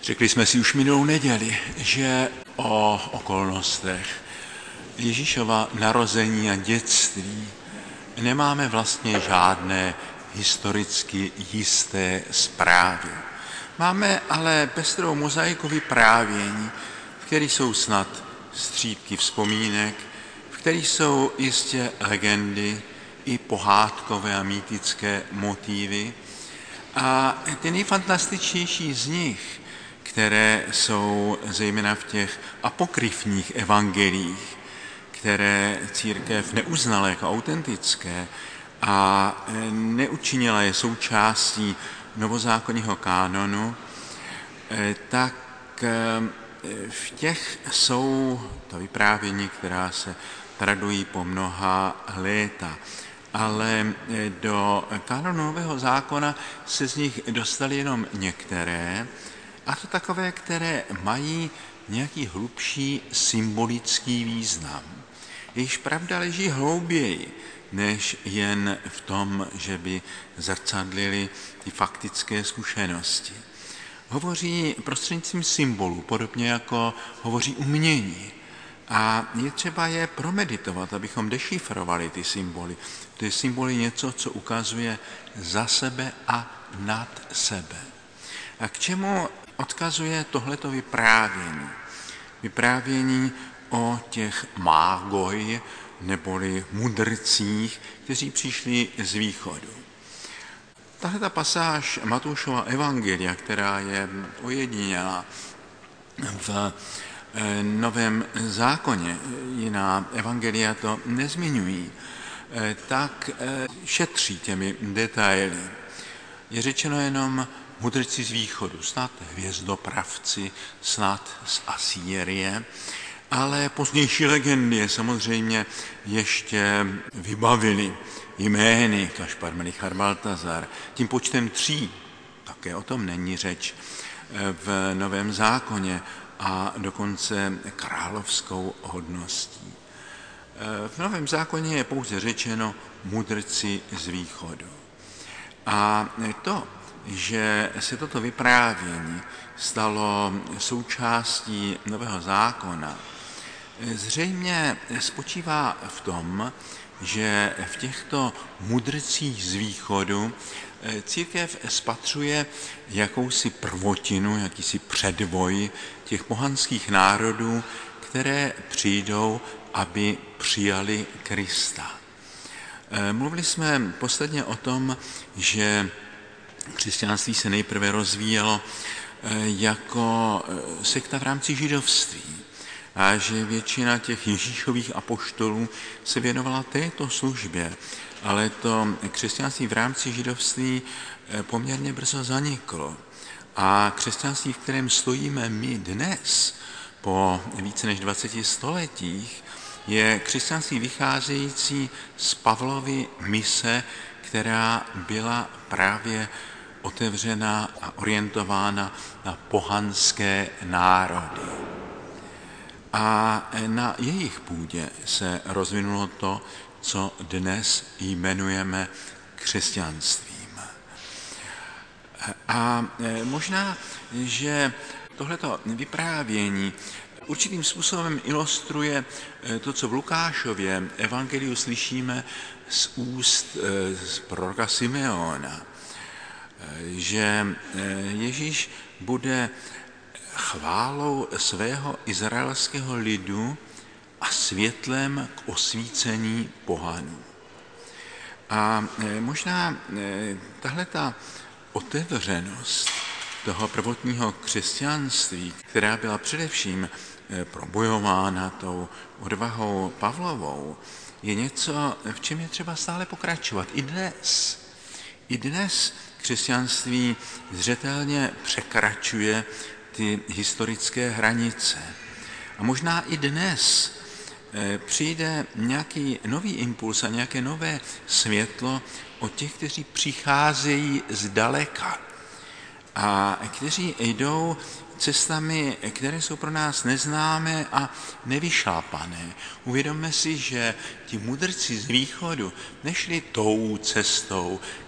Řekli jsme si už minulou neděli, že o okolnostech Ježíšova narození a dětství nemáme vlastně žádné historicky jisté zprávy. Máme ale pestrou mozaiku vyprávění, v kterých jsou snad střípky vzpomínek, v kterých jsou jistě legendy i pohádkové a mýtické motívy. A ty nejfantastičtější z nich, které jsou zejména v těch apokryfních evangeliích, které církev neuznala jako autentické a neučinila je součástí novozákonního kánonu, tak v těch jsou to vyprávění, která se tradují po mnoha léta. Ale do kánonu Nového zákona se z nich dostaly jenom některé, a to takové, které mají nějaký hlubší symbolický význam. Jejichž pravda leží hlouběji, než jen v tom, že by zrcadlili ty faktické zkušenosti. Hovoří prostřednictvím symbolů, podobně jako hovoří umění. A je třeba je promeditovat, abychom dešifrovali ty symboly. Ty symboly něco, co ukazuje za sebe a nad sebe. A k čemu odkazuje tohleto vyprávění? Vyprávění o těch mágoj, neboli mudrcích, kteří přišli z východu. Tahleta pasáž Matoušova evangelia, která je ojedinělá v Novém zákoně, jiná evangelia to nezmiňují, tak šetří těmi detaily. Je řečeno jenom mudrci z východu, snad hvězdopravci, snad z Asýrie, ale pozdější legendy je samozřejmě ještě vybavili jmény Kašpar, Melichar, Baltazar, tím počtem 3, také o tom není řeč v Novém zákoně, a dokonce královskou hodností. V Novém zákoně je pouze řečeno mudrci z východu. A to, že se toto vyprávění stalo součástí Nového zákona, zřejmě spočívá v tom, že v těchto mudrcích z východu církev spatřuje jakousi prvotinu, jakýsi předvoj těch pohanských národů, které přijdou, aby přijali Krista. Mluvili jsme posledně o tom, že křesťanství se nejprve rozvíjelo jako sekta v rámci židovství a že většina těch Ježíšových apoštolů se věnovala této službě, ale to křesťanství v rámci židovství poměrně brzo zaniklo. A křesťanství, v kterém stojíme my dnes, po více než 20 stoletích, je křesťanství vycházející z Pavlovy mise, která byla právě otevřena a orientována na pohanské národy. A na jejich půdě se rozvinulo to, co dnes jmenujeme křesťanstvím. A možná, že tohleto vyprávění určitým způsobem ilustruje to, co v Lukášově evangeliu slyšíme z úst z proroka Simeona, že Ježíš bude chválou svého izraelského lidu a světlem k osvícení pohanů. A možná tahleta otevřenost toho prvotního křesťanství, která byla především probojována tou odvahou Pavlovou, je něco, v čem je třeba stále pokračovat. I dnes. I dnes křesťanství zřetelně překračuje ty historické hranice. A možná i dnes přijde nějaký nový impuls a nějaké nové světlo od těch, kteří přicházejí zdaleka a kteří jdou cestami, které jsou pro nás neznámé a nevyšlápané. Uvědomme si, že ti mudrci z východu nešli tou cestou,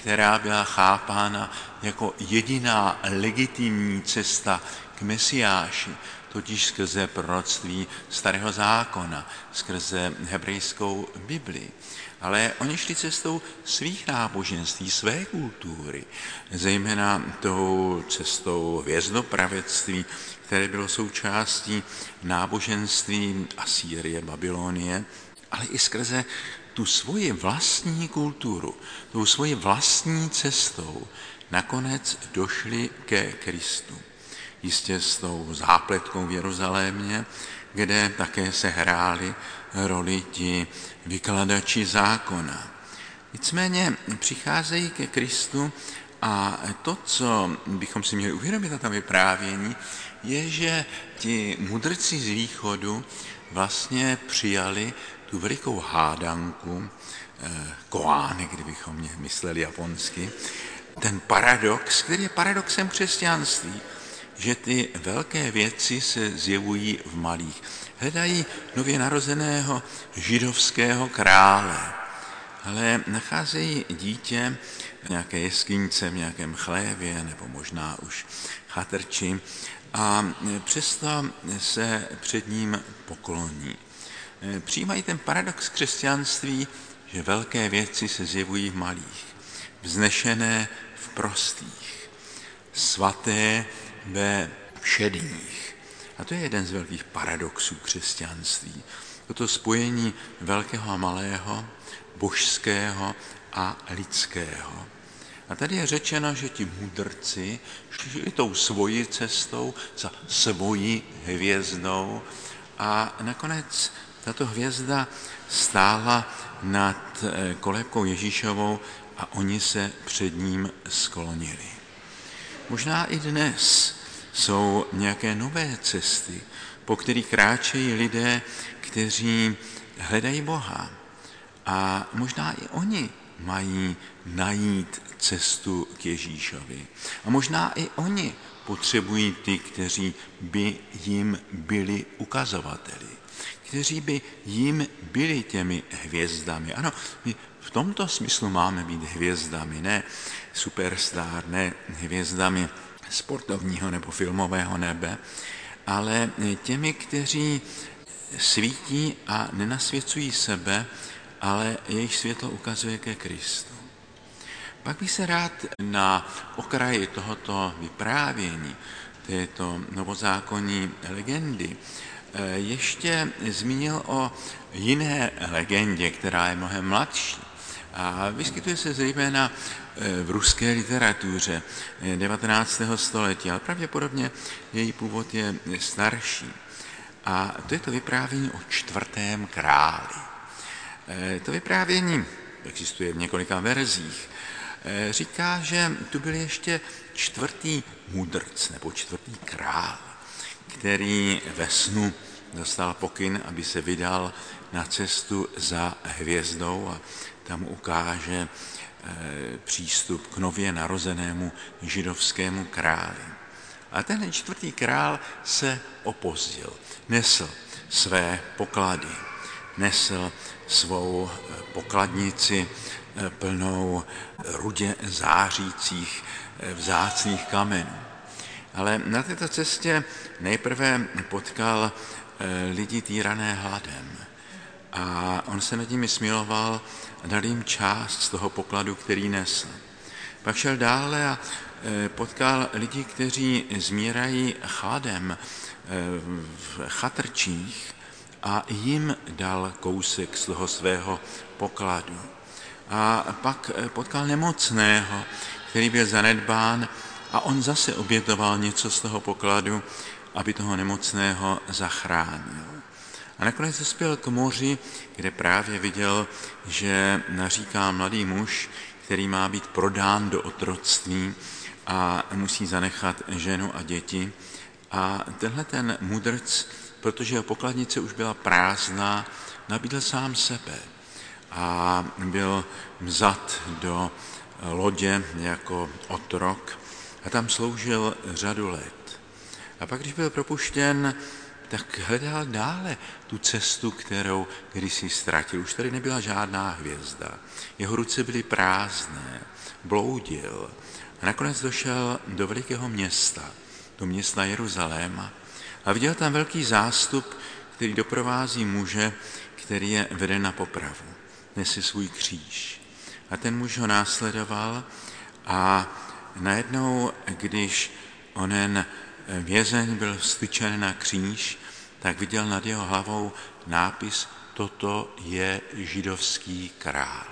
která byla chápána jako jediná legitimní cesta k Mesiáši, totiž skrze proroctví Starého zákona, skrze hebrejskou Bibli. Ale oni šli cestou svých náboženství, své kultury, zejména tou cestou hvězdopravectví, které bylo součástí náboženství Asýrie, Babylonie, ale i skrze tu svoji vlastní kulturu, tou svoji vlastní cestou nakonec došli ke Kristu. Jistě s tou zápletkou v Jeruzalémě, kde také se hráli roli ti vykladači zákona. Nicméně přicházejí ke Kristu a to, co bychom si měli uvědomit na tom vyprávění, je, že ti mudrci z východu vlastně přijali tu velikou hádanku, koány, kdybychom mysleli japonsky, ten paradox, který je paradoxem křesťanství, že ty velké věci se zjevují v malých. Hledají nově narozeného židovského krále, ale nacházejí dítě v nějaké jeskyňce, v nějakém chlévě nebo možná už chatrči a přesto se před ním pokloní. Přijímají ten paradox křesťanství, že velké věci se zjevují v malých, vznešené v prostých, svaté ve všedních. A to je jeden z velkých paradoxů křesťanství. Toto spojení velkého a malého, božského a lidského. A tady je řečeno, že ti mudrci šli tou svojí cestou za svojí hvězdou a nakonec tato hvězda stála nad kolébkou Ježíšovou a oni se před ním sklonili. Možná i dnes jsou nějaké nové cesty, po kterých kráčejí lidé, kteří hledají Boha. A možná i oni mají najít cestu k Ježíšovi. A možná i oni potřebují ty, kteří by jim byli ukazovateli, kteří by jim byli těmi hvězdami. Ano, my v tomto smyslu máme být hvězdami, ne superstar, ne hvězdami sportovního nebo filmového nebe, ale těmi, kteří svítí a nenasvěcují sebe, ale jejich světlo ukazuje ke Kristu. Pak bych se rád na okraji tohoto vyprávění, této novozákonní legendy, ještě zmínil o jiné legendě, která je mnohem mladší. A vyskytuje se zejména v ruské literatuře 19. století, ale pravděpodobně její původ je starší. A to je to vyprávění o 4. králi. To vyprávění existuje v několika verzích. Říká, že tu byl ještě 4. mudrc nebo 4. král, který ve snu dostal pokyn, aby se vydal na cestu za hvězdou a tam ukáže přístup k nově narozenému židovskému králi. A ten 4. král se opozdil. Nesl své poklady, nesl svou pokladnici plnou rudě zářících vzácných kamenů. Ale na této cestě nejprve potkal lidi týrané hladem a on se nad nimi smiloval a dal jim část z toho pokladu, který nesl. Pak šel dále a potkal lidi, kteří zmírají chladem v chatrčích a jim dal kousek z toho svého pokladu. A pak potkal nemocného, který byl zanedbán a on zase obětoval něco z toho pokladu, aby toho nemocného zachránil. A nakonec dospěl k moři, kde právě viděl, že naříká mladý muž, který má být prodán do otroctví a musí zanechat ženu a děti. A tenhle ten mudrc, protože jeho pokladnice už byla prázdná, nabídl sám sebe a byl vzat do lodě jako otrok a tam sloužil řadu let. A pak, když byl propuštěn, tak hledal dále tu cestu, kterou kdysi ztratil. Už tady nebyla žádná hvězda. Jeho ruce byly prázdné, bloudil a nakonec došel do velikého města, do města Jeruzaléma a viděl tam velký zástup, který doprovází muže, který je veden na popravu. Nese svůj kříž. A ten muž ho následoval a najednou, když onen vězeň byl vstyčen na kříž, tak viděl nad jeho hlavou nápis Toto je židovský král.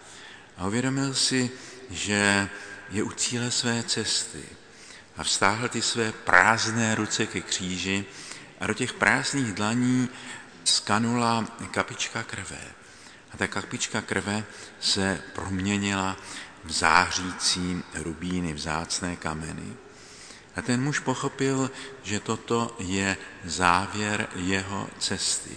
A uvědomil si, že je u cíle své cesty a vztáhl ty své prázdné ruce ke kříži a do těch prázdných dlaní skanula kapička krve. A ta kapička krve se proměnila v zářící rubíny, vzácné kameny. A ten muž pochopil, že toto je závěr jeho cesty.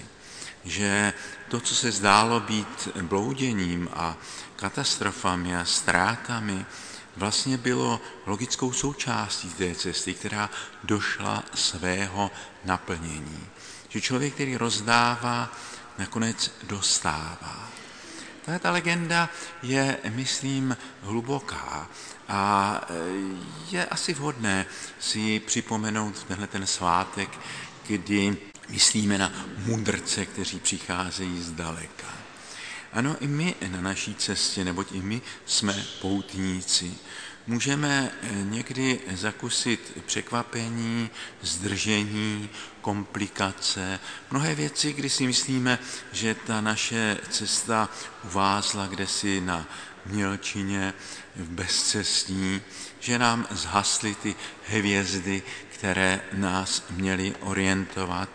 Že to, co se zdálo být blouděním a katastrofami a ztrátami, vlastně bylo logickou součástí té cesty, která došla svého naplnění. Že člověk, který rozdává, nakonec dostává. Ta legenda je, myslím, hluboká a je asi vhodné si ji připomenout v tenhle ten svátek, kdy myslíme na mudrce, kteří přicházejí zdaleka. Ano, i my na naší cestě, neboť i my jsme poutníci, můžeme někdy zakusit překvapení, zdržení, komplikace, mnohé věci, kdy si myslíme, že ta naše cesta uvázla kdesi na mělčině, v bezcestí, že nám zhasly ty hvězdy, které nás měly orientovat,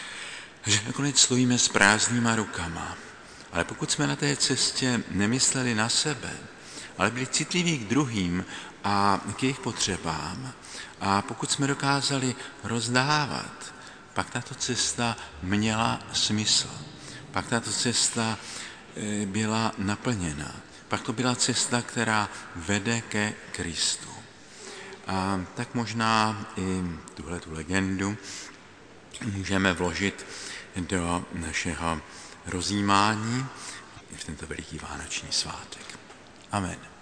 že nakonec stojíme s prázdnýma rukama. Ale pokud jsme na té cestě nemysleli na sebe, ale byli citliví k druhým a k jejich potřebám, a pokud jsme dokázali rozdávat, pak tato cesta měla smysl. Pak tato cesta byla naplněna. Pak to byla cesta, která vede ke Kristu. A tak možná i tuhletu legendu můžeme vložit do našeho rozjímání v tento veliký vánoční svátek. Amen.